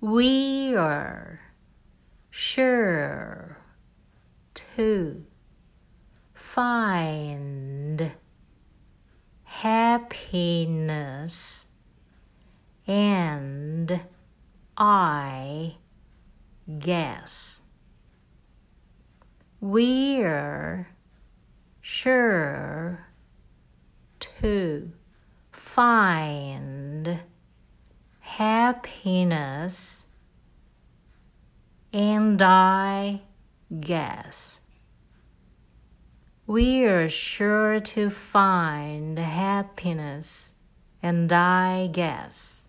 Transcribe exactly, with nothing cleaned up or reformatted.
We're sure to find happiness, and I guess we're sure to find happiness, and I guess we're sure to find happiness, and I guess